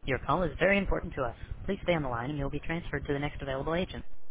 Your call is very important to us. Please stay on the line and you'll be transferred to the next available agent.